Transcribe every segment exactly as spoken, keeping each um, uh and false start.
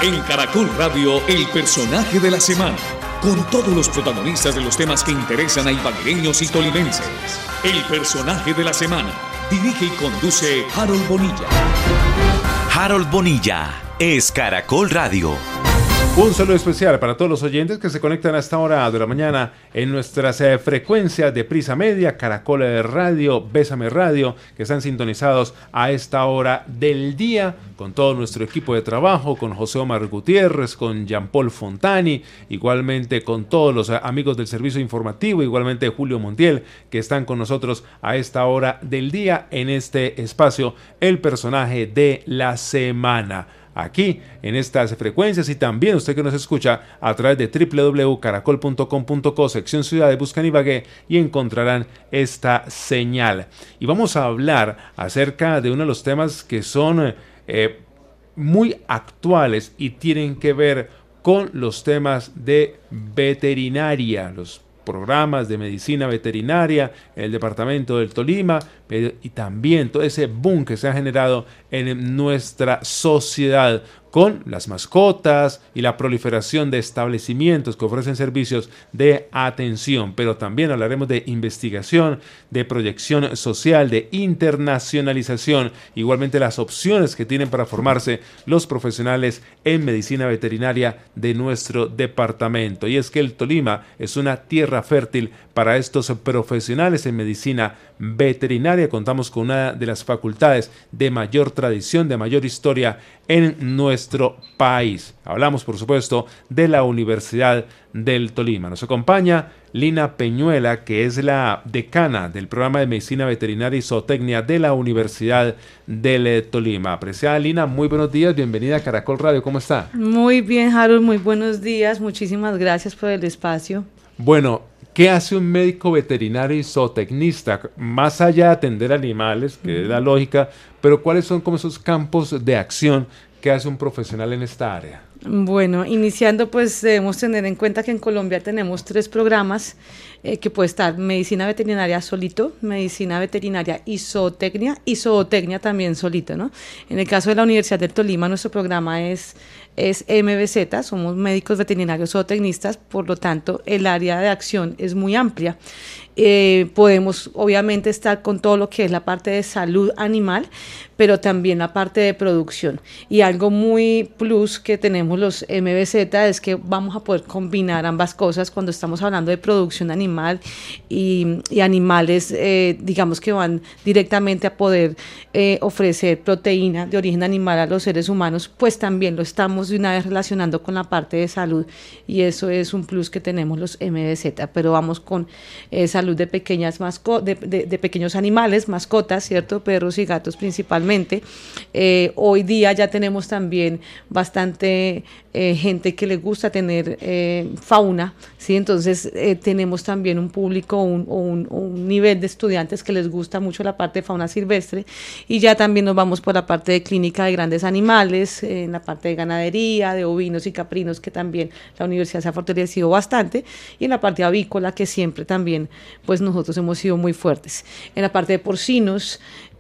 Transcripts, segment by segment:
En Caracol Radio, el personaje de la semana, con todos los protagonistas de los temas que interesan a ibaguereños y tolimenses. El personaje de la semana, dirige y conduce Harold Bonilla. Harold Bonilla, es Caracol Radio. Un saludo especial para todos los oyentes que se conectan a esta hora de la mañana en nuestras eh, frecuencias de Prisa Media, Caracol Radio, Bésame Radio, que están sintonizados a esta hora del día con todo nuestro equipo de trabajo, con José Omar Gutiérrez, con Jean Paul Fontani, igualmente con todos los amigos del servicio informativo, igualmente Julio Montiel, que están con nosotros a esta hora del día en este espacio, el personaje de la semana. Aquí, en estas frecuencias, y también usted que nos escucha a través de doble u doble u doble u punto caracol punto com punto co, sección Ciudades, buscan Ibagué y encontrarán esta señal. Y vamos a hablar acerca de uno de los temas que son eh, muy actuales y tienen que ver con los temas de veterinaria, los programas de medicina veterinaria en el departamento del Tolima, y también todo ese boom que se ha generado en nuestra sociedad con las mascotas y la proliferación de establecimientos que ofrecen servicios de atención, pero también hablaremos de investigación, de proyección social, de internacionalización, igualmente las opciones que tienen para formarse los profesionales en medicina veterinaria de nuestro departamento. Y es que el Tolima es una tierra fértil para estos profesionales en medicina veterinaria. Contamos con una de las facultades de mayor tradición, de mayor historia en nuestro país. Hablamos, por supuesto, de la Universidad del Tolima. Nos acompaña Lina Peñuela, que es la decana del programa de Medicina Veterinaria y Zootecnia de la Universidad del Tolima. Apreciada Lina, muy buenos días, bienvenida a Caracol Radio, ¿cómo está? Muy bien, Harold, muy buenos días, muchísimas gracias por el espacio. Bueno, ¿qué hace un médico veterinario y zootecnista? Más allá de atender animales, que es la lógica, pero ¿cuáles son como esos campos de acción que hace un profesional en esta área? Bueno, iniciando pues debemos tener en cuenta que en Colombia tenemos tres programas eh, que puede estar medicina veterinaria solito, medicina veterinaria y zootecnia, y zootecnia también solito, ¿no? En el caso de la Universidad del Tolima, nuestro programa es, es M V Z, somos médicos veterinarios zootecnistas, por lo tanto el área de acción es muy amplia. Eh, podemos obviamente estar con todo lo que es la parte de salud animal, pero también la parte de producción. Y algo muy plus que tenemos los M V Z es que vamos a poder combinar ambas cosas cuando estamos hablando de producción animal y, y animales, eh, digamos que van directamente a poder eh, ofrecer proteína de origen animal a los seres humanos, pues también lo estamos de una vez relacionando con la parte de salud, y eso es un plus que tenemos los M V Z, pero vamos con eh, salud de pequeñas masco- de, de, de pequeños animales, mascotas, ¿cierto? Perros y gatos principalmente. Eh, hoy día ya tenemos también bastante eh, gente que le gusta tener eh, fauna, ¿sí? Entonces eh, tenemos también un público, un, un, un nivel de estudiantes que les gusta mucho la parte de fauna silvestre, y ya también nos vamos por la parte de clínica de grandes animales, eh, en la parte de ganadería, de ovinos y caprinos, que también la universidad se ha fortalecido bastante, y en la parte avícola, que siempre también pues nosotros hemos sido muy fuertes. En la parte de porcinos,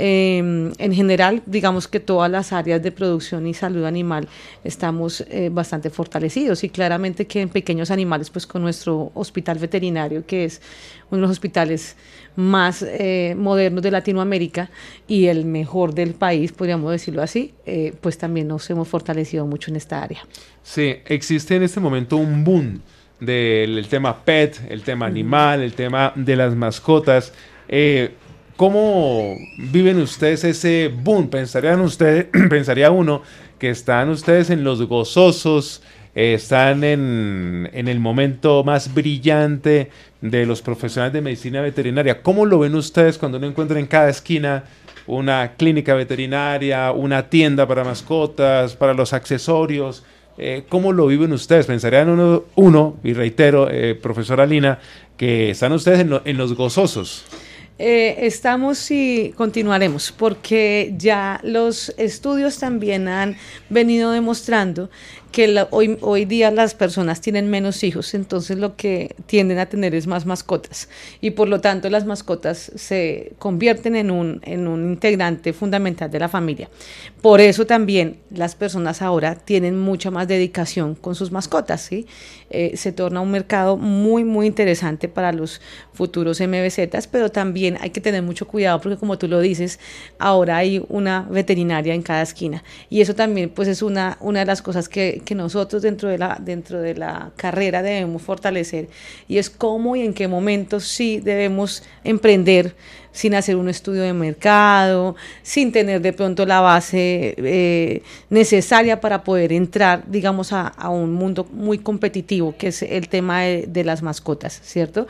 eh, en general, digamos que todas las áreas de producción y salud animal estamos eh, bastante fortalecidos, y claramente que en pequeños animales, pues con nuestro hospital veterinario, que es uno de los hospitales más eh, modernos de Latinoamérica y el mejor del país, podríamos decirlo así, eh, pues también nos hemos fortalecido mucho en esta área. Sí, existe en este momento un boom del el tema pet, el tema animal, el tema de las mascotas. Eh, ¿Cómo viven ustedes ese boom? Pensarían ustedes, pensaría uno que están ustedes en los gozosos, eh, están en, en el momento más brillante de los profesionales de medicina veterinaria. ¿Cómo lo ven ustedes cuando uno encuentra en cada esquina una clínica veterinaria, una tienda para mascotas, para los accesorios? Eh, ¿Cómo lo viven ustedes? Pensarían uno, uno y reitero, eh, profesora Lina, que están ustedes en, lo, en los gozosos. Eh, estamos y continuaremos, porque ya los estudios también han venido demostrando que la, hoy, hoy día las personas tienen menos hijos, entonces lo que tienden a tener es más mascotas, y por lo tanto las mascotas se convierten en un, en un integrante fundamental de la familia. Por eso también las personas ahora tienen mucha más dedicación con sus mascotas, ¿sí? Eh, se torna un mercado muy, muy interesante para los futuros M V Zetas, pero también hay que tener mucho cuidado porque, como tú lo dices, ahora hay una veterinaria en cada esquina, y eso también pues es una, una de las cosas que, que nosotros dentro de, la, dentro de la carrera debemos fortalecer, y es cómo y en qué momentos sí debemos emprender sin hacer un estudio de mercado, sin tener de pronto la base eh, necesaria para poder entrar, digamos, a, a un mundo muy competitivo, que es el tema de, de las mascotas, ¿cierto?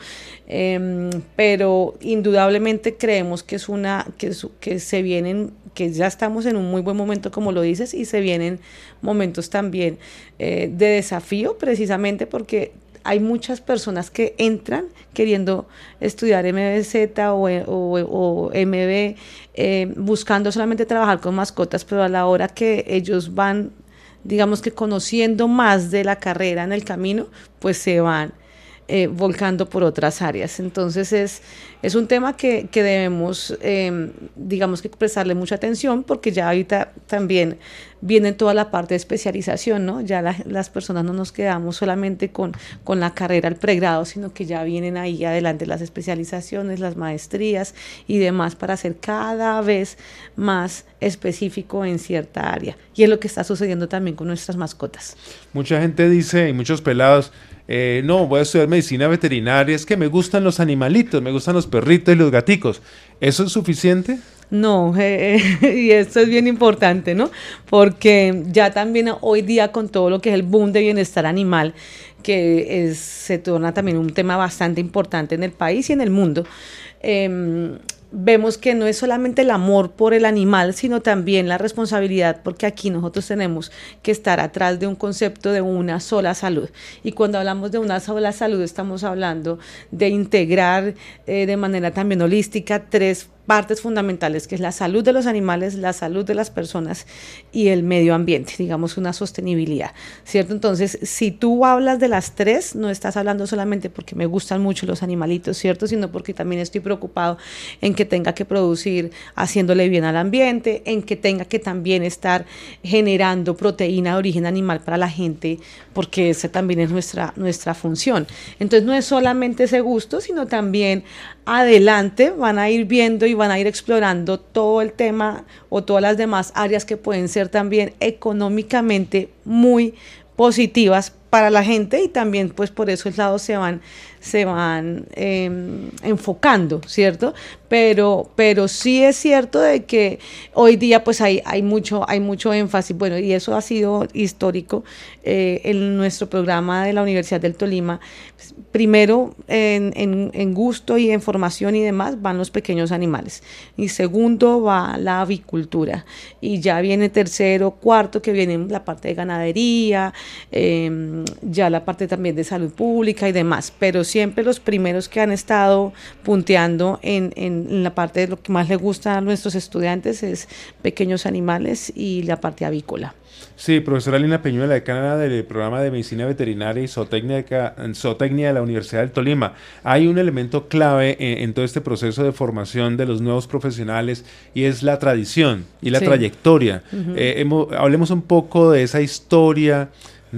Eh, pero indudablemente creemos que es una, que, es, que se vienen, que ya estamos en un muy buen momento, como lo dices, y se vienen momentos también eh, de desafío, precisamente porque hay muchas personas que entran queriendo estudiar M V Z o, o, o M V, eh, buscando solamente trabajar con mascotas, pero a la hora que ellos van, digamos que conociendo más de la carrera en el camino, pues se van eh, volcando por otras áreas. Entonces es, es un tema que, que debemos, eh, digamos que prestarle mucha atención, porque ya ahorita también viene toda la parte de especialización, ¿no? Ya la, las personas no nos quedamos solamente con, con la carrera, el pregrado, sino que ya vienen ahí adelante las especializaciones, las maestrías y demás, para ser cada vez más específico en cierta área. Y es lo que está sucediendo también con nuestras mascotas. Mucha gente dice, y muchos pelados, eh, no, voy a estudiar medicina veterinaria, es que me gustan los animalitos, me gustan los perritos y los gaticos. ¿Eso es suficiente? No, eh, y esto es bien importante, ¿no? Porque ya también hoy día, con todo lo que es el boom de bienestar animal, que es, se torna también un tema bastante importante en el país y en el mundo, eh, vemos que no es solamente el amor por el animal, sino también la responsabilidad, porque aquí nosotros tenemos que estar atrás de un concepto de una sola salud. Y cuando hablamos de una sola salud, estamos hablando de integrar eh, de manera también holística tres partes fundamentales, que es la salud de los animales, la salud de las personas y el medio ambiente, digamos una sostenibilidad, ¿cierto? Entonces, si tú hablas de las tres, no estás hablando solamente porque me gustan mucho los animalitos, ¿cierto? Sino porque también estoy preocupado en que tenga que producir haciéndole bien al ambiente, en que tenga que también estar generando proteína de origen animal para la gente, porque esa también es nuestra, nuestra función. Entonces, no es solamente ese gusto, sino también adelante van a ir viendo y van a ir explorando todo el tema o todas las demás áreas que pueden ser también económicamente muy positivas para la gente, y también pues por esos lados se van se van eh, enfocando, ¿cierto? Pero, pero sí es cierto de que hoy día pues hay, hay, mucho, hay mucho énfasis, bueno, y eso ha sido histórico eh, en nuestro programa de la Universidad del Tolima. Primero, en, en, en gusto y en formación y demás, van los pequeños animales. Y segundo, va la avicultura. Y ya viene tercero, cuarto, que viene la parte de ganadería, eh, ya la parte también de salud pública y demás. Pero siempre los primeros que han estado punteando en, en, en la parte de lo que más les gusta a nuestros estudiantes es pequeños animales y la parte avícola. Sí, profesora Lina Peñuela, decana del programa de Medicina Veterinaria y Zootecnia, Zootecnia de la Universidad del Tolima. Hay un elemento clave en, en todo este proceso de formación de los nuevos profesionales, y es la tradición y la sí. trayectoria. Uh-huh. eh, hemos, hablemos un poco de esa historia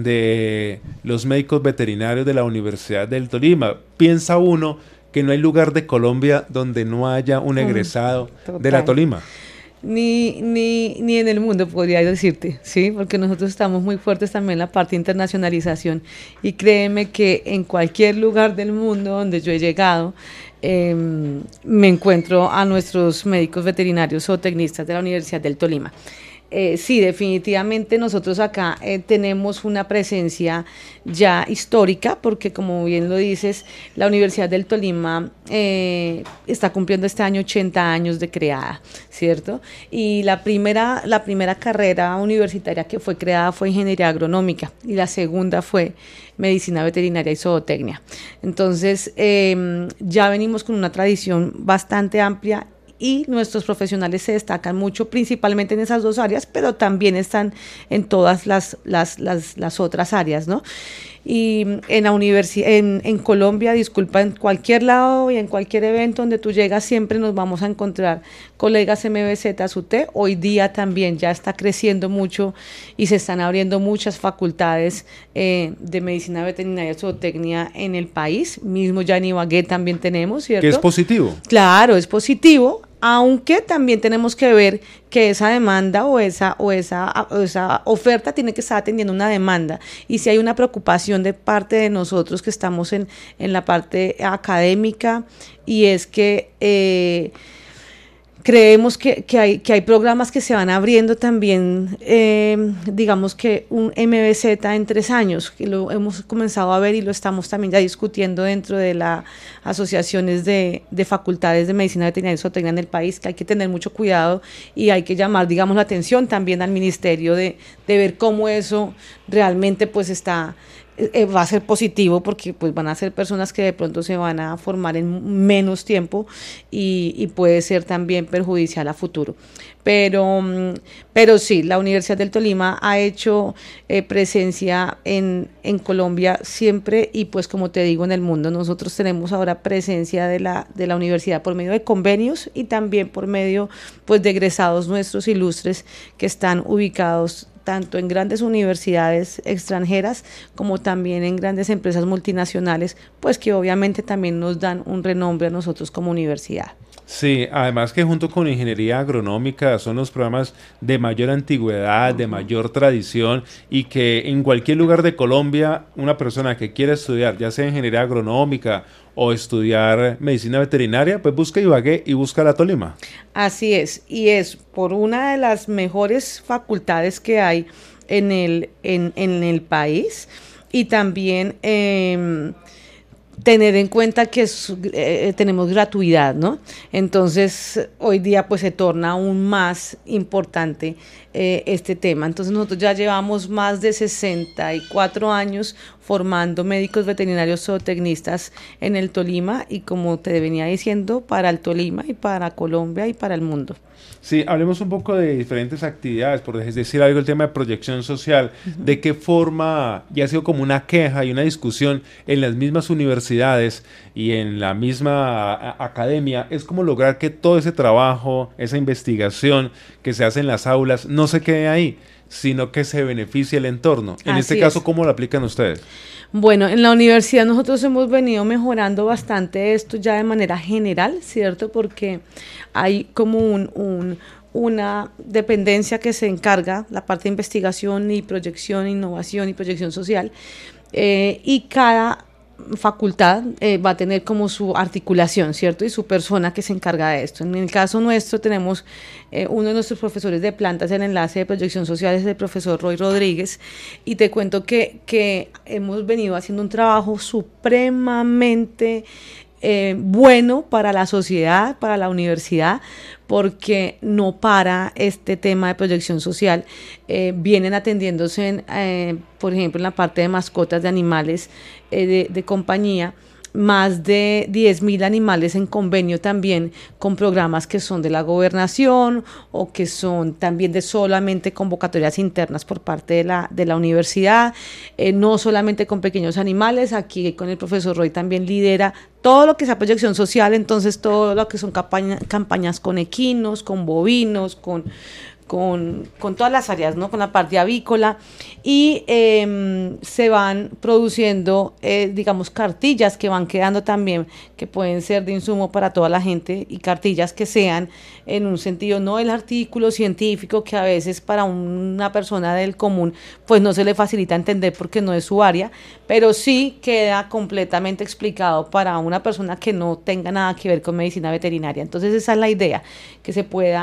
de los médicos veterinarios de la Universidad del Tolima. Piensa uno que no hay lugar de Colombia donde no haya un egresado uh, de la Tolima. Ni, ni, ni en el mundo, podría decirte, ¿sí? Porque nosotros estamos muy fuertes también en la parte de internacionalización, y créeme que en cualquier lugar del mundo donde yo he llegado, eh, me encuentro a nuestros médicos veterinarios o tecnistas de la Universidad del Tolima. Eh, sí, definitivamente nosotros acá eh, tenemos una presencia ya histórica, porque como bien lo dices, la Universidad del Tolima eh, está cumpliendo este año ochenta años de creada, ¿cierto? Y la primera, la primera carrera universitaria que fue creada fue Ingeniería Agronómica y la segunda fue Medicina Veterinaria y Zootecnia. Entonces, eh, ya venimos con una tradición bastante amplia y nuestros profesionales se destacan mucho, principalmente en esas dos áreas, pero también están en todas las, las, las, las otras áreas, ¿no? Y en la universidad, en, en Colombia, disculpa, en cualquier lado y en cualquier evento donde tú llegas, siempre nos vamos a encontrar colegas M B Z, S U T. Hoy día también ya está creciendo mucho y se están abriendo muchas facultades eh, de medicina veterinaria y zootecnia en el país, mismo ya en Ibagué también tenemos, ¿cierto? Que es positivo. Claro, es positivo, aunque también tenemos que ver que esa demanda o esa, o esa, o esa oferta tiene que estar atendiendo una demanda, y si hay una preocupación de parte de nosotros que estamos en, en la parte académica, y es que eh, creemos que, que, hay, que hay programas que se van abriendo también, eh, digamos que un M B Z en tres años, que lo hemos comenzado a ver y lo estamos también ya discutiendo dentro de las asociaciones de, de facultades de medicina veterinaria y zootecnia en el país, que hay que tener mucho cuidado y hay que llamar, digamos, la atención también al ministerio de, de ver cómo eso realmente pues está... Eh, va a ser positivo, porque pues van a ser personas que de pronto se van a formar en menos tiempo y, y puede ser también perjudicial a futuro. Pero, pero sí, la Universidad del Tolima ha hecho eh, presencia en, en Colombia siempre, y pues como te digo, en el mundo. Nosotros tenemos ahora presencia de la, de la universidad por medio de convenios y también por medio pues de egresados nuestros ilustres que están ubicados tanto en grandes universidades extranjeras como también en grandes empresas multinacionales, pues que obviamente también nos dan un renombre a nosotros como universidad. Sí, además que junto con ingeniería agronómica son los programas de mayor antigüedad, de mayor tradición, y que en cualquier lugar de Colombia una persona que quiera estudiar, ya sea ingeniería agronómica o estudiar medicina veterinaria, pues busca Ibagué y busca la Tolima. Así es, y es por una de las mejores facultades que hay en el, en, en el país, y también eh, tener en cuenta que es, eh, tenemos gratuidad, ¿no? Entonces, hoy día pues se torna aún más importante eh, este tema. Entonces, nosotros ya llevamos más de sesenta y cuatro años formando médicos veterinarios zootecnistas en el Tolima, y como te venía diciendo, para el Tolima y para Colombia y para el mundo. Sí, hablemos un poco de diferentes actividades, por decir algo, el tema de proyección social. Uh-huh. ¿De qué forma ya ha sido como una queja y una discusión en las mismas universidades y en la misma a- academia? Es como lograr que todo ese trabajo, esa investigación que se hace en las aulas no se quede ahí, sino que se beneficie el entorno. En Así este caso, es. ¿cómo lo aplican ustedes? Bueno, en la universidad nosotros hemos venido mejorando bastante esto ya de manera general, ¿cierto? Porque hay como un, un, una dependencia que se encarga, la parte de investigación y proyección, innovación y proyección social, eh, y cada facultad eh, va a tener como su articulación, ¿cierto? Y su persona que se encarga de esto. En el caso nuestro tenemos eh, uno de nuestros profesores de plantas, el enlace de proyección social es el profesor Roy Rodríguez, y te cuento que, que hemos venido haciendo un trabajo supremamente eh, bueno para la sociedad, para la universidad, porque no para este tema de proyección social. Eh, vienen atendiéndose, en, eh, por ejemplo, en la parte de mascotas de animales eh, de, de compañía, más de diez mil animales en convenio también con programas que son de la gobernación o que son también de solamente convocatorias internas por parte de la, de la universidad, eh, no solamente con pequeños animales. Aquí con el profesor Roy también lidera todo lo que es la proyección social, entonces todo lo que son campaña, campañas con equinos, con bovinos, con... Con, con todas las áreas, ¿no? Con la parte avícola, y eh, se van produciendo, eh, digamos, cartillas que van quedando también, que pueden ser de insumo para toda la gente, y cartillas que sean en un sentido, no el artículo científico que a veces para una persona del común pues no se le facilita entender porque no es su área, pero sí queda completamente explicado para una persona que no tenga nada que ver con medicina veterinaria. Entonces esa es la idea, que se pueda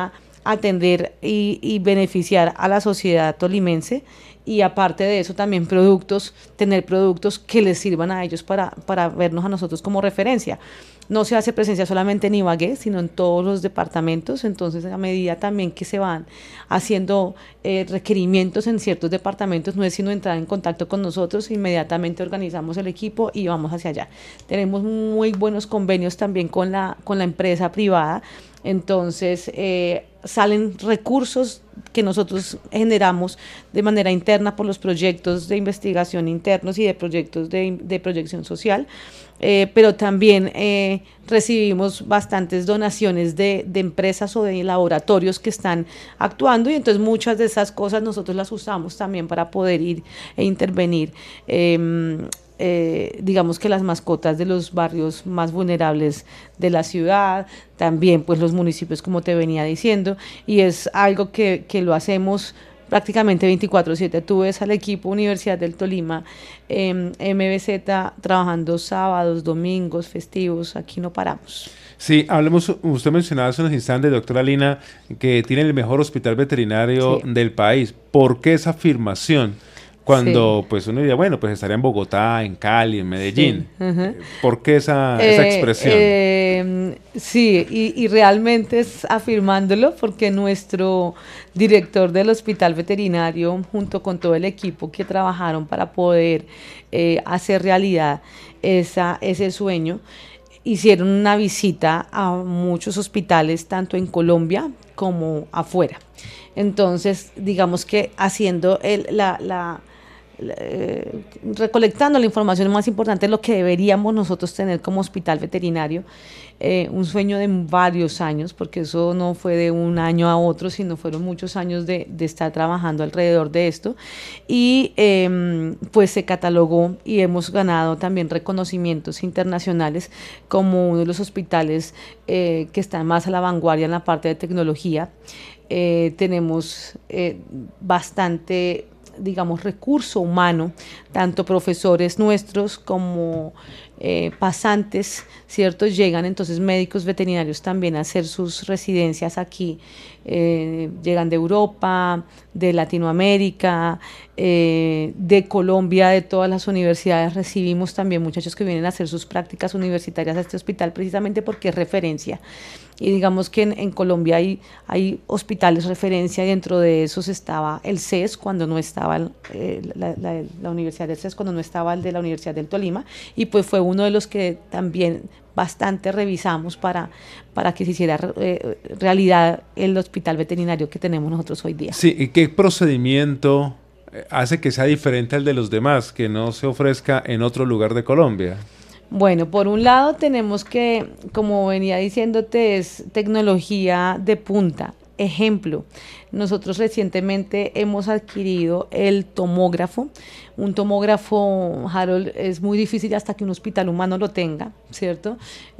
atender y, y beneficiar a la sociedad tolimense, y aparte de eso también productos, tener productos que les sirvan a ellos para, para vernos a nosotros como referencia. No se hace presencia solamente en Ibagué, sino en todos los departamentos. Entonces, a medida también que se van haciendo eh, requerimientos en ciertos departamentos, no es sino entrar en contacto con nosotros, inmediatamente organizamos el equipo y vamos hacia allá. Tenemos muy buenos convenios también con la, con la empresa privada. Entonces, eh, salen recursos que nosotros generamos de manera interna por los proyectos de investigación internos y de proyectos de, de proyección social, eh, pero también eh, recibimos bastantes donaciones de, de empresas o de laboratorios que están actuando, y entonces muchas de esas cosas nosotros las usamos también para poder ir e intervenir. Eh, Eh, digamos que las mascotas de los barrios más vulnerables de la ciudad, también pues los municipios, como te venía diciendo, y es algo que, que lo hacemos prácticamente veinticuatro siete. Tú ves al equipo Universidad del Tolima, eh, M B Z, trabajando sábados, domingos, festivos, aquí no paramos. Sí, hablemos, usted mencionaba hace unos instantes, doctora Lina, que tiene el mejor hospital veterinario sí. del país. ¿Por qué esa afirmación? Cuando sí. pues uno diría, bueno, pues estaría en Bogotá, en Cali, en Medellín. Sí. Uh-huh. ¿Por qué esa, eh, esa expresión? Eh, sí, y, y realmente es afirmándolo, porque nuestro director del hospital veterinario, junto con todo el equipo que trabajaron para poder eh, hacer realidad esa, ese sueño, hicieron una visita a muchos hospitales, tanto en Colombia como afuera. Entonces, digamos que haciendo el, la... la Eh, recolectando la información más importante, lo que deberíamos nosotros tener como hospital veterinario, eh, un sueño de varios años, porque eso no fue de un año a otro, sino fueron muchos años de, de estar trabajando alrededor de esto, y eh, pues se catalogó y hemos ganado también reconocimientos internacionales como uno de los hospitales eh, que están más a la vanguardia en la parte de tecnología. Eh, tenemos eh, bastante, digamos, recurso humano, tanto profesores nuestros como eh, pasantes, ¿cierto? Llegan entonces médicos veterinarios también a hacer sus residencias aquí, eh, llegan de Europa, de Latinoamérica, eh, de Colombia, de todas las universidades. Recibimos también muchachos que vienen a hacer sus prácticas universitarias a este hospital, precisamente porque es referencia. Y digamos que en, en Colombia hay, hay hospitales referencia, y dentro de esos estaba el C E S, cuando no estaba eh, la, la, la Universidad del C E S, cuando no estaba el de la Universidad del Tolima, y pues fue uno de los que también bastante revisamos para, para que se hiciera eh, realidad el hospital veterinario que tenemos nosotros hoy día. Sí, ¿y qué procedimiento hace que sea diferente al de los demás, que no se ofrezca en otro lugar de Colombia? Bueno, por un lado tenemos que, como venía diciéndote, es tecnología de punta. Ejemplo, nosotros recientemente hemos adquirido el tomógrafo. Un tomógrafo, Harold, es muy difícil hasta que un hospital humano lo tenga, ¿cierto?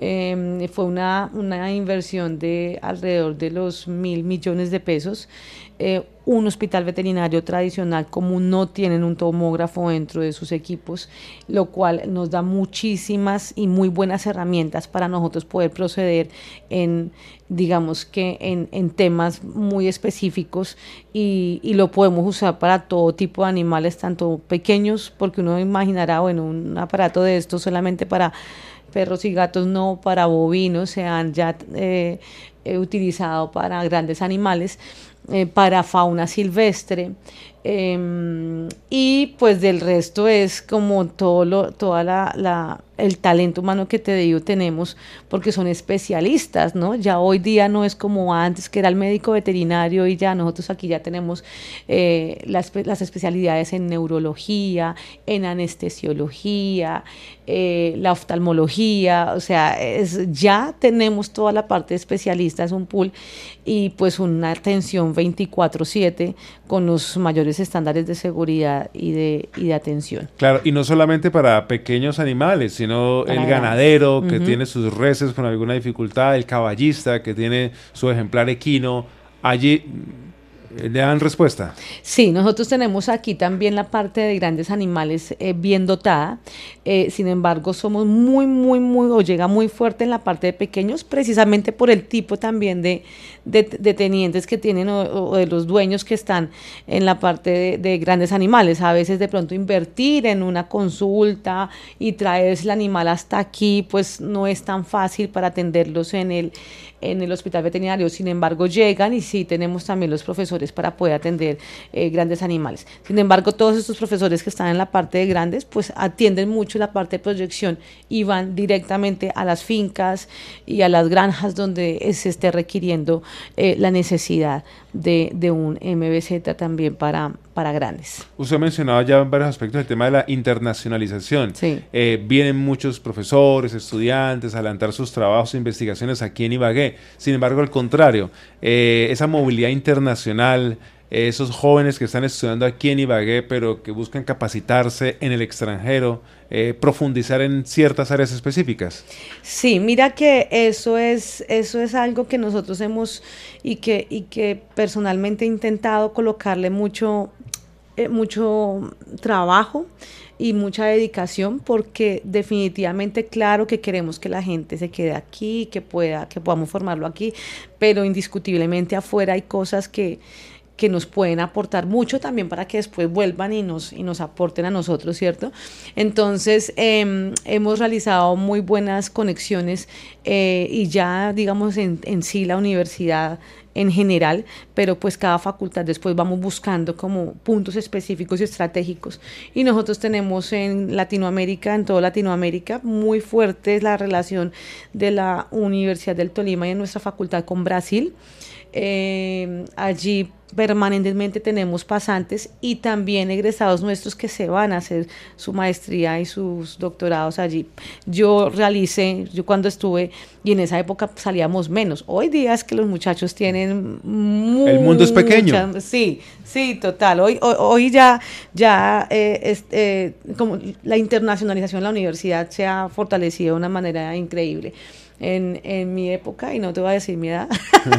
Eh, fue una, una inversión de alrededor de los mil millones de pesos. Eh, un hospital veterinario tradicional común no tienen un tomógrafo dentro de sus equipos, lo cual nos da muchísimas y muy buenas herramientas para nosotros poder proceder en, digamos que en, en temas muy específicos, y, y lo podemos usar para todo tipo de animales, tanto pequeños, porque uno imaginará, bueno, un aparato de esto solamente para perros y gatos, no, para bovinos se han ya eh, eh, utilizado para grandes animales, eh, para fauna silvestre, eh, y pues del resto es como todo lo, toda la, la el talento humano que te digo tenemos, porque son especialistas, ¿no? Ya hoy día no es como antes, que era el médico veterinario y ya. Nosotros aquí ya tenemos eh, las, las especialidades en neurología, en anestesiología, eh, la oftalmología, o sea, es, ya tenemos toda la parte de especialistas, un pool, y pues una atención veinticuatro siete con los mayores estándares de seguridad y de, y de atención. Claro, y no solamente para pequeños animales, sino para el ganadero que uh-huh. tiene sus reses con alguna dificultad, el caballista que tiene su ejemplar equino. Allí ¿Le dan respuesta? Sí, nosotros tenemos aquí también la parte de grandes animales eh, bien dotada, eh, sin embargo somos muy, muy, muy, o llega muy fuerte en la parte de pequeños, precisamente por el tipo también de, de, de tenientes que tienen o, o de los dueños que están en la parte de, de grandes animales. A veces de pronto invertir en una consulta y traerse el animal hasta aquí, pues no es tan fácil para atenderlos en el en el hospital veterinario. Sin embargo, llegan y sí tenemos también los profesores para poder atender eh, grandes animales. Sin embargo, todos estos profesores que están en la parte de grandes, pues atienden mucho la parte de proyección y van directamente a las fincas y a las granjas donde se esté requiriendo eh, la necesidad de, de un M B Z también para, para grandes. Usted ha mencionado ya en varios aspectos el tema de la internacionalización. Sí. Eh, vienen muchos profesores, estudiantes a adelantar sus trabajos e investigaciones aquí en Ibagué. Sin embargo, al contrario, eh, esa movilidad internacional, eh, esos jóvenes que están estudiando aquí en Ibagué, pero que buscan capacitarse en el extranjero, eh, profundizar en ciertas áreas específicas. Sí, mira que eso es, eso es algo que nosotros hemos y que, y que personalmente he intentado colocarle mucho, eh, mucho trabajo y mucha dedicación, porque definitivamente claro que queremos que la gente se quede aquí, que pueda, que podamos formarlo aquí, pero indiscutiblemente afuera hay cosas que que nos pueden aportar mucho también para que después vuelvan y nos, y nos aporten a nosotros, ¿cierto? Entonces, eh, hemos realizado muy buenas conexiones eh, y ya, digamos, en, en sí la universidad en general, pero pues cada facultad después vamos buscando como puntos específicos y estratégicos. Y nosotros tenemos en Latinoamérica, en toda Latinoamérica, muy fuerte la relación de la Universidad del Tolima y de nuestra facultad con Brasil. Eh, allí permanentemente tenemos pasantes y también egresados nuestros que se van a hacer su maestría y sus doctorados allí. Yo realicé, yo cuando estuve, y en esa época salíamos menos. Hoy día es que los muchachos tienen mucha, el mundo es pequeño. Sí, sí, total. Hoy, hoy, hoy ya, ya eh, es, eh, como la internacionalización de la universidad se ha fortalecido de una manera increíble. En, en mi época, y no te voy a decir mi edad,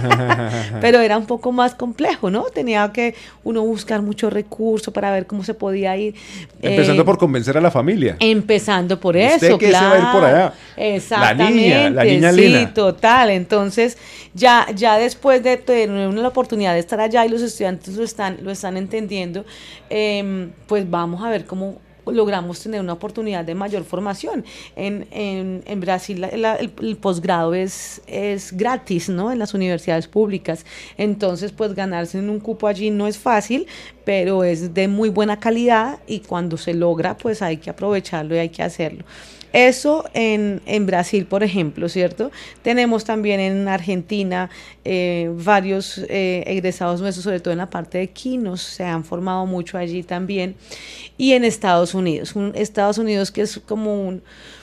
pero era un poco más complejo, ¿no? Tenía que uno buscar mucho recurso para ver cómo se podía ir. Empezando eh, por convencer a la familia. Empezando por eso, ¿Usted qué claro. se va a ir por allá? Exactamente. La niña, la niña sí, Lina. Total. Entonces, ya, ya después de tener una oportunidad de estar allá y los estudiantes lo están, lo están entendiendo, eh, pues vamos a ver cómo logramos tener una oportunidad de mayor formación. En, en, en Brasil la, la, el, el posgrado es, es gratis, ¿no? En las universidades públicas. Entonces, pues ganarse en un cupo allí no es fácil, pero es de muy buena calidad y cuando se logra, pues hay que aprovecharlo y hay que hacerlo. Eso en, en Brasil, por ejemplo, ¿cierto? Tenemos también en Argentina eh, varios eh, egresados nuestros, sobre todo en la parte de quinos, se han formado mucho allí también. Y en Estados Unidos, un, Estados Unidos que es como un,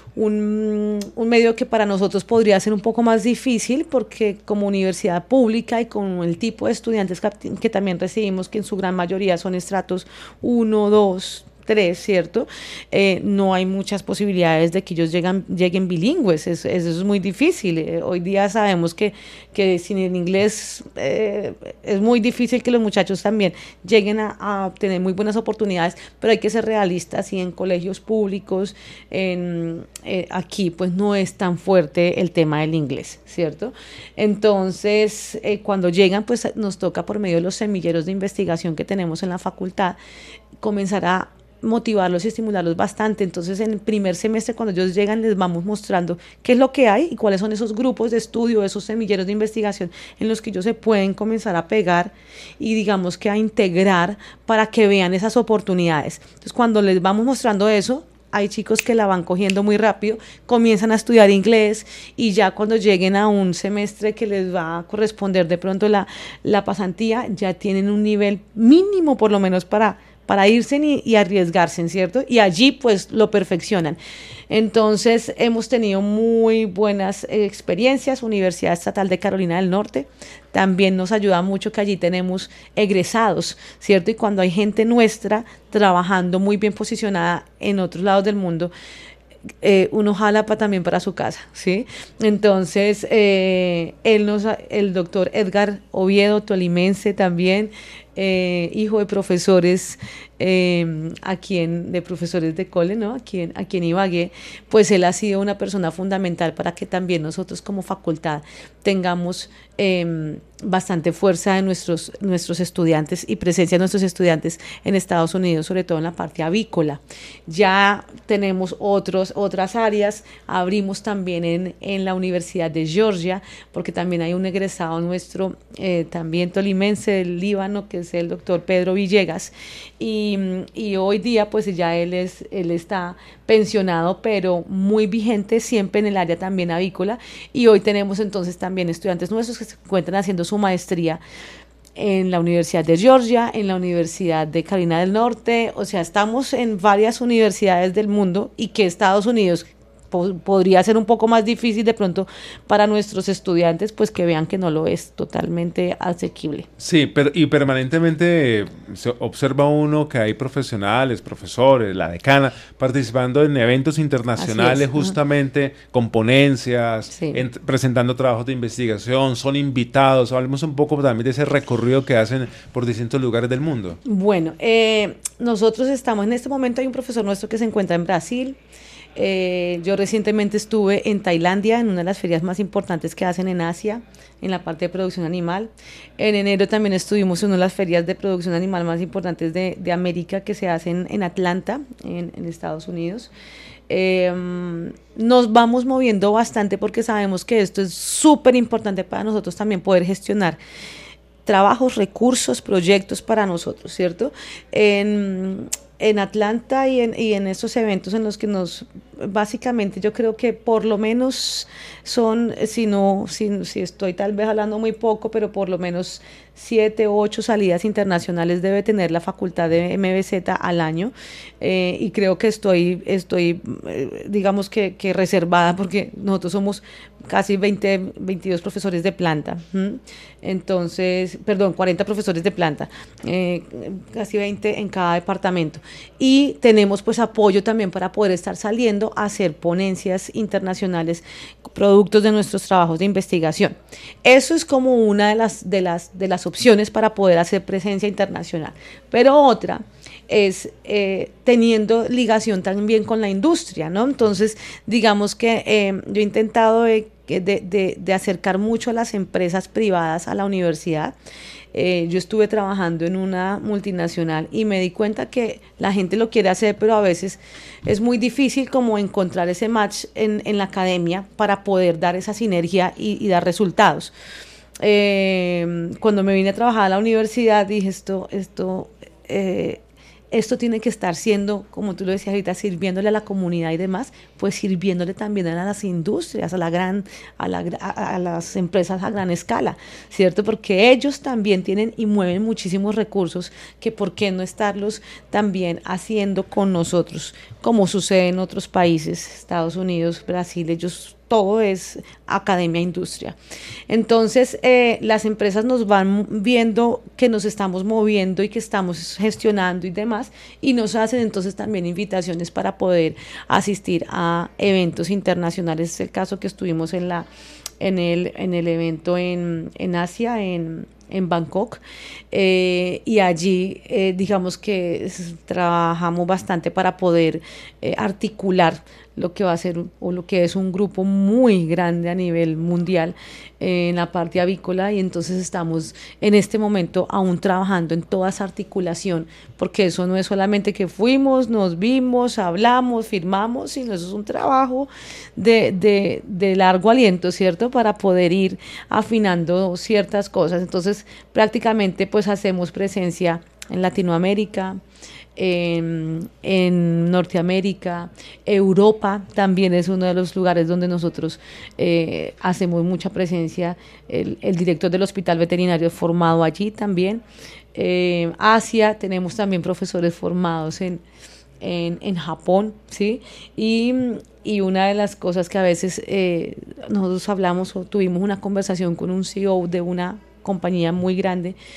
un, un medio que para nosotros podría ser un poco más difícil, porque como universidad pública y con el tipo de estudiantes que, que también recibimos, que en su gran mayoría son estratos uno, dos, tres, ¿cierto? Eh, no hay muchas posibilidades de que ellos llegan, lleguen bilingües, es, eso es muy difícil. Eh, hoy día sabemos que, que sin el inglés eh, es muy difícil que los muchachos también lleguen a, a obtener muy buenas oportunidades, pero hay que ser realistas y en colegios públicos, en, eh, aquí pues no es tan fuerte el tema del inglés, ¿cierto? Entonces, eh, cuando llegan, pues nos toca por medio de los semilleros de investigación que tenemos en la facultad, comenzar a motivarlos y estimularlos bastante. Entonces, en el primer semestre, cuando ellos llegan, les vamos mostrando qué es lo que hay y cuáles son esos grupos de estudio, esos semilleros de investigación en los que ellos se pueden comenzar a pegar y digamos que a integrar para que vean esas oportunidades. Entonces, cuando les vamos mostrando eso, hay chicos que la van cogiendo muy rápido, comienzan a estudiar inglés y ya cuando lleguen a un semestre que les va a corresponder de pronto la, la pasantía, ya tienen un nivel mínimo por lo menos para para irse y, y arriesgarse, ¿cierto? Y allí pues lo perfeccionan. Entonces hemos tenido muy buenas eh, experiencias. Universidad Estatal de Carolina del Norte también nos ayuda mucho, que allí tenemos egresados, ¿cierto? Y cuando hay gente nuestra trabajando muy bien posicionada en otros lados del mundo, eh, uno jala pa, también para su casa, ¿sí? Entonces, eh, él nos, el doctor Edgar Oviedo, tolimense también, eh, hijo de profesores, eh, aquí en, de profesores de cole, ¿no? Aquí en, aquí en Ibagué, pues él ha sido una persona fundamental para que también nosotros como facultad tengamos eh, bastante fuerza en nuestros, nuestros estudiantes y presencia de nuestros estudiantes en Estados Unidos, sobre todo en la parte avícola. Ya tenemos otros, otras áreas, abrimos también en, en la Universidad de Georgia, porque también hay un egresado nuestro, eh, también tolimense del Líbano, que es el doctor Pedro Villegas, y, y hoy día pues ya él, es, él está pensionado, pero muy vigente siempre en el área también avícola, y hoy tenemos entonces también estudiantes nuestros que se encuentran haciendo su maestría en la Universidad de Georgia, en la Universidad de Carolina del Norte, o sea, estamos en varias universidades del mundo y que Estados Unidos po- podría ser un poco más difícil de pronto para nuestros estudiantes, pues que vean que no lo es totalmente asequible. Sí, pero y permanentemente se observa uno que hay profesionales, profesores, la decana, participando en eventos internacionales justamente, con ponencias, Sí. en- presentando trabajos de investigación, son invitados. Hablemos un poco también de ese recorrido que hacen por distintos lugares del mundo. Bueno, eh, nosotros estamos, en este momento hay un profesor nuestro que se encuentra en Brasil. Eh, yo recientemente estuve en Tailandia, en una de las ferias más importantes que hacen en Asia, en la parte de producción animal. En enero también estuvimos en una de las ferias de producción animal más importantes de, de América, que se hacen en Atlanta, en, en Estados Unidos. Eh, nos vamos moviendo bastante porque sabemos que esto es súper importante para nosotros también poder gestionar trabajos, recursos, proyectos para nosotros, ¿cierto? En, en Atlanta y en, y en estos eventos en los que nos, básicamente yo creo que por lo menos son, si no, si, si estoy tal vez hablando muy poco, pero por lo menos siete o ocho salidas internacionales debe tener la facultad de M B Z al año, eh, y creo que estoy, estoy eh, digamos que, que reservada porque nosotros somos casi veinte, veintidós profesores de planta, ¿m? Entonces, perdón, cuarenta profesores de planta, eh, casi veinte en cada departamento, y tenemos pues apoyo también para poder estar saliendo a hacer ponencias internacionales, productos de nuestros trabajos de investigación. Eso es como una de las, de las, de las opciones para poder hacer presencia internacional, pero otra es eh, teniendo ligación también con la industria, ¿no? Entonces, digamos que eh, yo he intentado de, de, de, de acercar mucho a las empresas privadas a la universidad. Eh, yo estuve trabajando en una multinacional y me di cuenta que la gente lo quiere hacer, pero a veces es muy difícil como encontrar ese match en, en la academia para poder dar esa sinergia y, y dar resultados. Eh, cuando me vine a trabajar a la universidad dije esto, esto, eh, esto tiene que estar siendo, como tú lo decías ahorita, sirviéndole a la comunidad y demás, pues sirviéndole también a las industrias, a, la gran, a, la, a, a las empresas a gran escala, ¿cierto? Porque ellos también tienen y mueven muchísimos recursos que por qué no estarlos también haciendo con nosotros, como sucede en otros países, Estados Unidos, Brasil, ellos todo es academia-industria. Entonces, eh, las empresas nos van viendo que nos estamos moviendo y que estamos gestionando y demás, y nos hacen entonces también invitaciones para poder asistir a eventos internacionales. Es el caso que estuvimos en, la, en, el, en el evento en, en Asia, en, en Bangkok, eh, y allí eh, digamos que es, trabajamos bastante para poder eh, articular lo que va a ser o lo que es un grupo muy grande a nivel mundial eh, en la parte avícola, y entonces estamos en este momento aún trabajando en toda esa articulación, porque eso no es solamente que fuimos, nos vimos, hablamos, firmamos, sino eso es un trabajo de, de, de largo aliento, ¿cierto? Para poder ir afinando ciertas cosas. Entonces prácticamente pues hacemos presencia en Latinoamérica, En, en Norteamérica, Europa también es uno de los lugares donde nosotros eh, hacemos mucha presencia. El, el director del hospital veterinario es formado allí también. Eh, Asia, tenemos también profesores formados en, en, en Japón, ¿sí? Y, y una de las cosas que a veces eh, nosotros hablamos o tuvimos una conversación con un C E O de una compañía muy grande,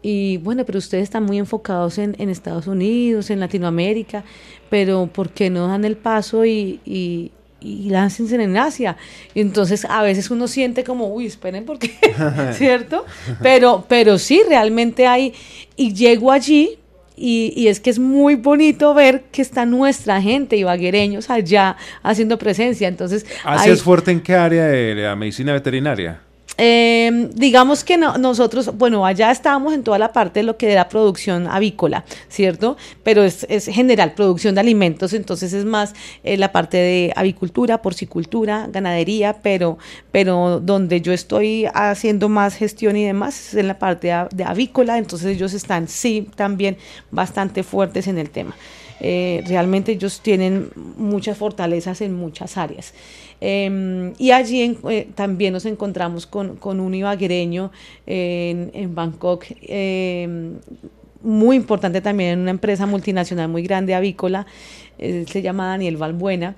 Y bueno, pero ustedes están muy enfocados en, en Estados Unidos, en Latinoamérica, pero ¿por qué no dan el paso y, y, y láncense en Asia? Y entonces a veces uno siente como, uy, esperen, ¿por qué? ¿Cierto? Pero, pero sí, realmente hay, y llego allí, y, y es que es muy bonito ver que está nuestra gente, ibaguereños, allá haciendo presencia. Entonces, ¿Asia hay, es fuerte en qué área de la medicina veterinaria? Eh, digamos que no, nosotros, bueno, allá estábamos en toda la parte de lo que era producción avícola, ¿cierto? Pero es, es general, producción de alimentos, entonces es más eh, la parte de avicultura, porcicultura, ganadería, pero, pero donde yo estoy haciendo más gestión y demás es en la parte de, de avícola, entonces ellos están, sí, también bastante fuertes en el tema. Eh, realmente ellos tienen muchas fortalezas en muchas áreas. Eh, y allí en, eh, también nos encontramos con, con un ibaguereño eh, en, en Bangkok, eh, muy importante también en una empresa multinacional muy grande avícola, eh, se llama Daniel Valbuena,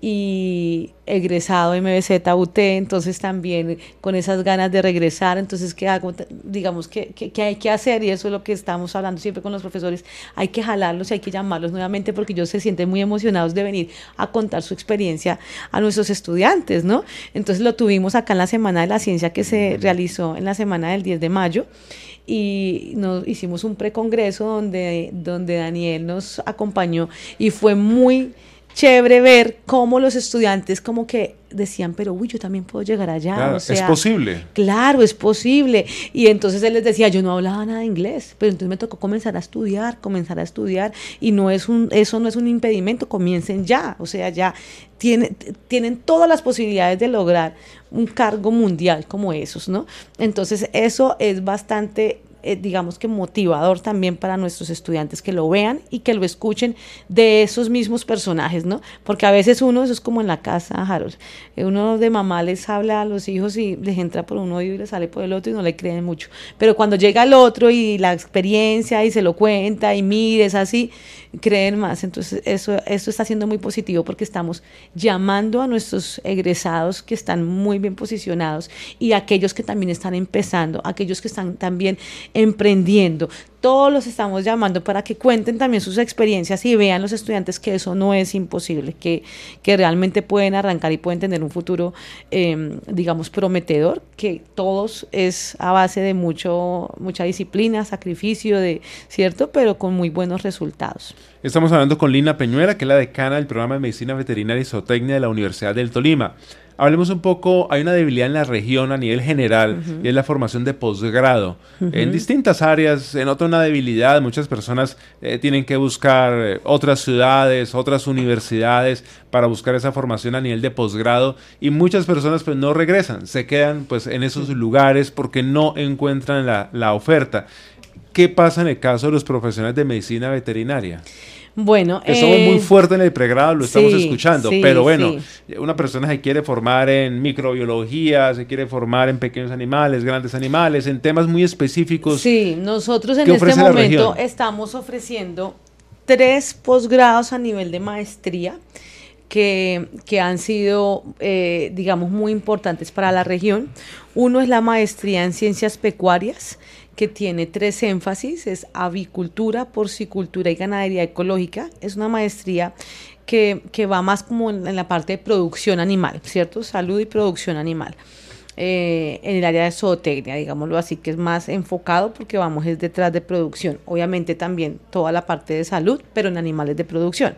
y egresado M B Z U T, entonces también con esas ganas de regresar, entonces ¿qué hago? Digamos, ¿qué, qué, qué hay que hacer? Y eso es lo que estamos hablando siempre con los profesores, hay que jalarlos y hay que llamarlos nuevamente porque ellos se sienten muy emocionados de venir a contar su experiencia a nuestros estudiantes, ¿no? Entonces lo tuvimos acá en la Semana de la Ciencia que se realizó en la semana del diez de mayo, y nos hicimos un precongreso donde, donde Daniel nos acompañó y fue muy chévere ver cómo los estudiantes como que decían, pero uy, yo también puedo llegar allá. Claro, o sea, es posible. Claro, es posible. Y entonces él les decía, yo no hablaba nada de inglés, pero entonces me tocó comenzar a estudiar, comenzar a estudiar, y no es un, eso no es un impedimento, comiencen ya, o sea, ya tiene, tienen todas las posibilidades de lograr un cargo mundial como esos, ¿no? Entonces eso es bastante Eh, digamos que motivador también para nuestros estudiantes que lo vean y que lo escuchen de esos mismos personajes, ¿no? Porque a veces uno, eso es como en la casa, Harold, uno de mamá les habla a los hijos y les entra por un oído y les sale por el otro y no le creen mucho, pero cuando llega el otro y la experiencia y se lo cuenta y mires así, creen más. Entonces eso, eso está siendo muy positivo porque estamos llamando a nuestros egresados que están muy bien posicionados y a aquellos que también están empezando, aquellos que están también emprendiendo. Todos los estamos llamando para que cuenten también sus experiencias y vean los estudiantes que eso no es imposible, que, que realmente pueden arrancar y pueden tener un futuro, eh, digamos, prometedor, que todos es a base de mucho, mucha disciplina, sacrificio, de, ¿cierto? Pero con muy buenos resultados. Estamos hablando con Lina Peñuela, que es la decana del programa de Medicina Veterinaria y Zootecnia de la Universidad del Tolima. Hablemos un poco, hay una debilidad en la región a nivel general, uh-huh. y es la formación de posgrado. Uh-huh. En distintas áreas se nota una debilidad, muchas personas eh, tienen que buscar eh, otras ciudades, otras universidades para buscar esa formación a nivel de posgrado, y muchas personas pues no regresan, se quedan pues en esos uh-huh. lugares porque no encuentran la, la oferta. ¿Qué pasa en el caso de los profesionales de medicina veterinaria? Bueno, que eh, somos muy fuertes en el pregrado, lo estamos sí, escuchando, sí, pero bueno, sí. Una persona se quiere formar en microbiología, se quiere formar en pequeños animales, grandes animales, en temas muy específicos. Sí, nosotros en este momento estamos ofreciendo tres posgrados a nivel de maestría que, que han sido, eh, digamos, muy importantes para la región. Uno es la maestría en ciencias pecuarias, que tiene tres énfasis, es avicultura, porcicultura y ganadería ecológica. Es una maestría que, que va más como en, en la parte de producción animal, ¿cierto? Salud y producción animal. Eh, en el área de zootecnia, digámoslo así, que es más enfocado porque vamos es detrás de producción. Obviamente también toda la parte de salud, pero en animales de producción.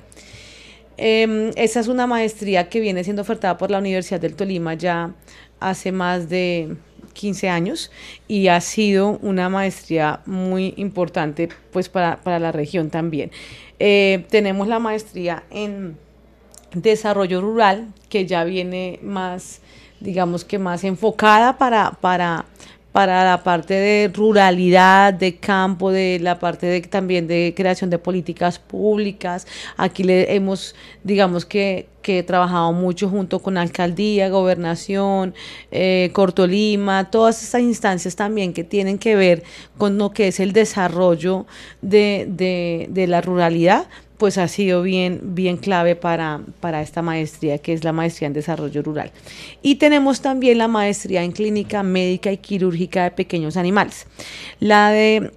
Eh, esa es una maestría que viene siendo ofertada por la Universidad del Tolima ya hace más de quince años y ha sido una maestría muy importante pues para, para la región también. Eh, tenemos la maestría en desarrollo rural que ya viene más, digamos que más enfocada para, para, para la parte de ruralidad, de campo, de la parte de, también de creación de políticas públicas. Aquí le hemos, digamos que, que he trabajado mucho junto con alcaldía, gobernación, eh, Cortolima, todas estas instancias también que tienen que ver con lo que es el desarrollo de, de, de la ruralidad. pues ha sido bien, bien clave para, para esta maestría, que es la maestría en desarrollo rural. Y tenemos también la maestría en clínica médica y quirúrgica de pequeños animales. La de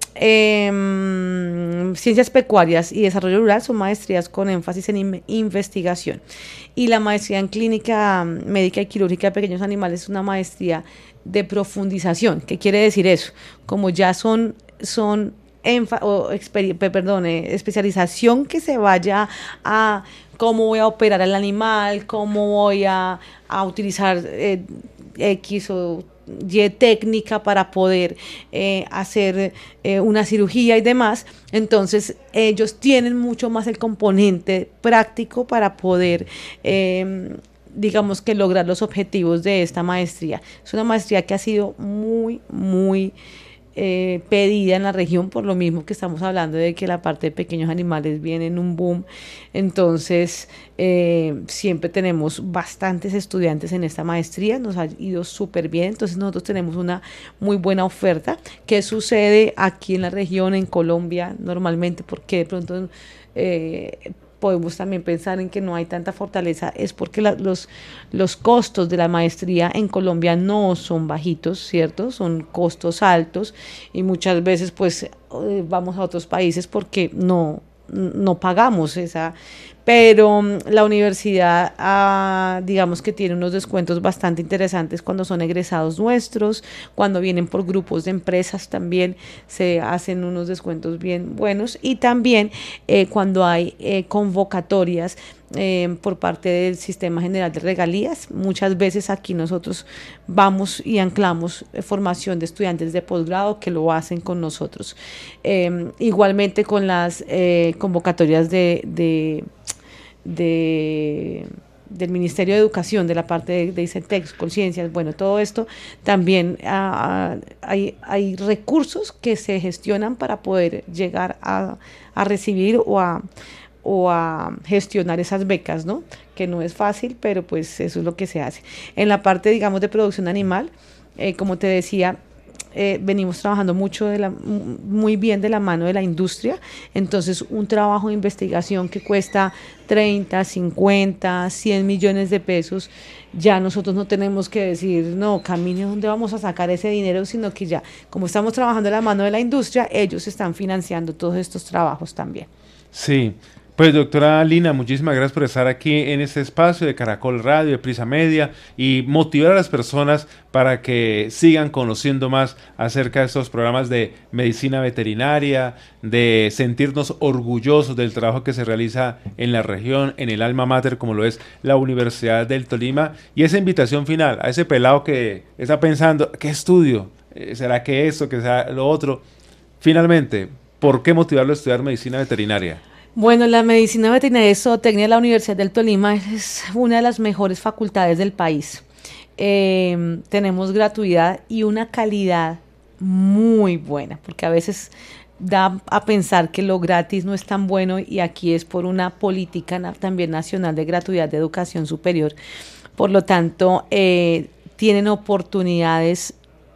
eh, ciencias pecuarias y desarrollo rural son maestrías con énfasis en in- investigación. Y la maestría en clínica médica y quirúrgica de pequeños animales es una maestría de profundización. ¿Qué quiere decir eso? Como ya son, son enfa- o exper- perdón, eh, especialización que se vaya a cómo voy a operar al animal, cómo voy a, a utilizar eh, X o Y técnica para poder eh, hacer eh, una cirugía y demás. Entonces ellos tienen mucho más el componente práctico para poder eh, digamos que lograr los objetivos de esta maestría. Es una maestría que ha sido muy, muy eh, pedida en la región, por lo mismo que estamos hablando de que la parte de pequeños animales viene en un boom. Entonces eh, siempre tenemos bastantes estudiantes en esta maestría, nos ha ido súper bien. Entonces nosotros tenemos una muy buena oferta. ¿Qué sucede aquí en la región, en Colombia, normalmente? Porque de pronto eh, podemos también pensar en que no hay tanta fortaleza, es porque la, los, los costos de la maestría en Colombia no son bajitos, ¿cierto? Son costos altos y muchas veces pues eh, vamos a otros países porque no, no pagamos esa, pero um, la universidad ah, digamos que tiene unos descuentos bastante interesantes cuando son egresados nuestros, cuando vienen por grupos de empresas también se hacen unos descuentos bien buenos, y también eh, cuando hay eh, convocatorias eh, por parte del Sistema General de Regalías. Muchas veces aquí nosotros vamos y anclamos eh, formación de estudiantes de posgrado que lo hacen con nosotros. Eh, igualmente con las eh, convocatorias de, de de del Ministerio de Educación, de la parte de, de ICETEX, Conciencias, bueno, todo esto también uh, hay, hay recursos que se gestionan para poder llegar a, a recibir o a, o a gestionar esas becas, ¿no? Que no es fácil, pero pues eso es lo que se hace. En la parte, digamos, de producción animal, eh, como te decía, Eh, venimos trabajando mucho de la, muy bien de la mano de la industria. Entonces un trabajo de investigación que cuesta treinta, cincuenta, cien millones de pesos, ya nosotros no tenemos que decir no, camine, ¿dónde vamos a sacar ese dinero? Sino que ya, como estamos trabajando de la mano de la industria, ellos están financiando todos estos trabajos también. Sí. Pues doctora Lina, muchísimas gracias por estar aquí en este espacio de Caracol Radio, de Prisa Media, y motivar a las personas para que sigan conociendo más acerca de estos programas de medicina veterinaria, de sentirnos orgullosos del trabajo que se realiza en la región, en el alma mater como lo es la Universidad del Tolima, y esa invitación final a ese pelado que está pensando, ¿qué estudio? ¿Será que esto, que será lo otro? Finalmente, ¿por qué motivarlo a estudiar medicina veterinaria? Bueno, la medicina veterinaria y zootecnia de la Universidad del Tolima es una de las mejores facultades del país. Eh, tenemos gratuidad y una calidad muy buena, porque a veces da a pensar que lo gratis no es tan bueno, y aquí es por una política na- también nacional de gratuidad de educación superior. Por lo tanto, eh, tienen oportunidades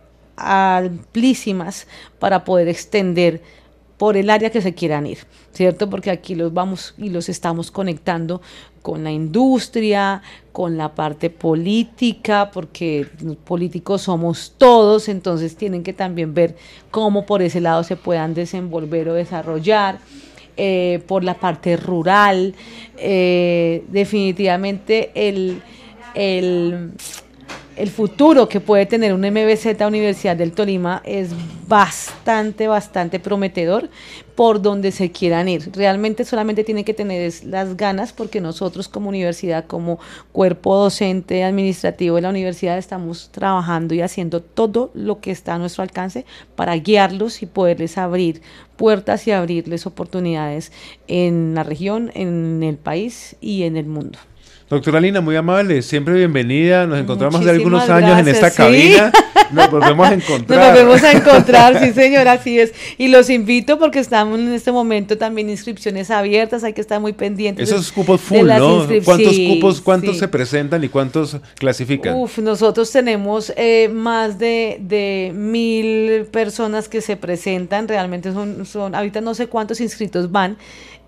amplísimas para poder extender por el área que se quieran ir, ¿cierto? Porque aquí los vamos y los estamos conectando con la industria, con la parte política, porque los políticos somos todos, entonces tienen que también ver cómo por ese lado se puedan desenvolver o desarrollar, eh, por la parte rural, eh, definitivamente el, el el futuro que puede tener un M B Z Universidad del Tolima es bastante, bastante prometedor por donde se quieran ir. Realmente solamente tienen que tener es las ganas, porque nosotros como universidad, como cuerpo docente administrativo de la universidad, estamos trabajando y haciendo todo lo que está a nuestro alcance para guiarlos y poderles abrir puertas y abrirles oportunidades en la región, en el país y en el mundo. Doctora Lina, muy amable, siempre bienvenida. Nos encontramos hace Muchísimas algunos años gracias, en esta sí. cabina. Nos volvemos a encontrar. Nos volvemos a encontrar, sí señora, así es. Y los invito porque estamos en este momento también inscripciones abiertas, hay que estar muy pendientes. Esos de, cupos full, ¿no? inscrip- ¿Cuántos sí, cupos, cuántos sí. se presentan y cuántos clasifican? Uf, nosotros tenemos eh, más de, de mil personas que se presentan, realmente son, son, ahorita no sé cuántos inscritos van.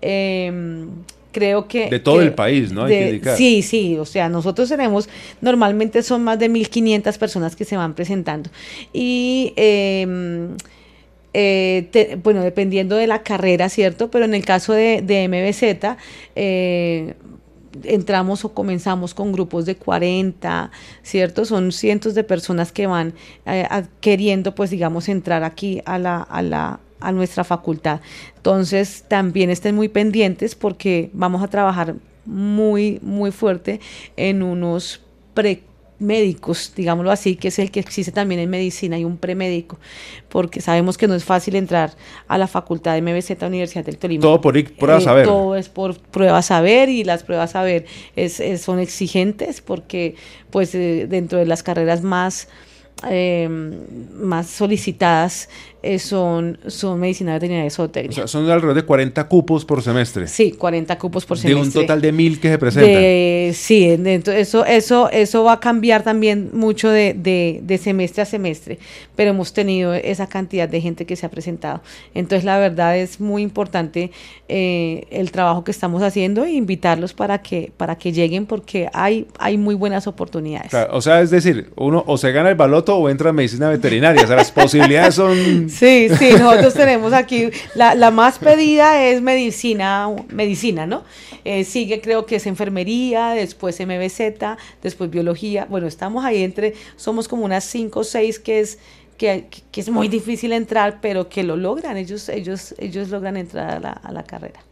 Eh, creo que... De todo que, el país, ¿no? Hay de, que indicar. Sí, sí, o sea, nosotros tenemos, normalmente son más de mil quinientas personas que se van presentando. Y... Eh, Eh, te, bueno, dependiendo de la carrera, ¿cierto? Pero en el caso de, de M B Z, eh, entramos o comenzamos con grupos de cuarenta, ¿cierto? Son cientos de personas que van eh, queriendo, pues, digamos, entrar aquí a la, a la a nuestra facultad. Entonces, también estén muy pendientes porque vamos a trabajar muy, muy fuerte en unos pre médicos, digámoslo así, que es el que existe también en medicina, y un premédico, porque sabemos que no es fácil entrar a la facultad de M B Z Universidad del Tolima. Todo por prueba eh, saber. Todo es por prueba saber, y las pruebas saber es, es, son exigentes porque pues eh, dentro de las carreras más Eh, más solicitadas eh, son, son medicina veterinaria y zootecnia. O sea, son alrededor de cuarenta cupos por semestre. Sí, cuarenta cupos por De semestre. un total de mil que se presentan. De, sí, de, eso, eso, eso va a cambiar también mucho de, de, de semestre a semestre, pero hemos tenido esa cantidad de gente que se ha presentado. Entonces, la verdad es muy importante eh, el trabajo que estamos haciendo e invitarlos para que, para que lleguen, porque hay, hay muy buenas oportunidades. Claro, o sea, es decir, uno o se gana el baloto o entra en medicina veterinaria. O sea, las posibilidades son... Sí, sí, nosotros tenemos aquí, la, la más pedida es medicina, medicina, ¿no? Eh, sigue, creo que es enfermería, después M B Z, después biología. Bueno, estamos ahí entre, somos como unas cinco o seis que es, que, que es muy difícil entrar, pero que lo logran, ellos, ellos, ellos logran entrar a la, a la carrera.